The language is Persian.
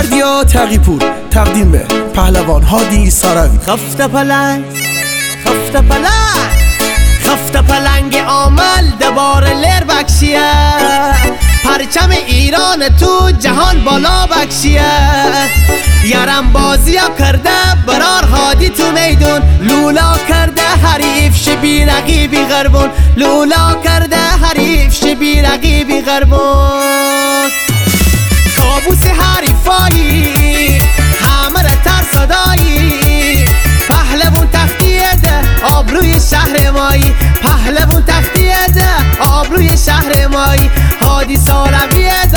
بردیا تقی‌پور تقدیم به پهلوان هادی ساروی. خفته پلنگ خفته پلنگ خفته پلنگ عامل دبار لر بکشیه، پرچم ایران تو جهان بالا بکشیه. یارم بازی کرده برار هادی تو میدون، لولا کرده حریف شبی رقیبی غربون، لولا کرده حریف شبی رقیبی غربون. کابوس حریفایی همه را ترسادایی، پهلوان تختیه ده آبروی شهر مایی، پهلوان تختیه ده آبروی شهر مایی. هادی ساروی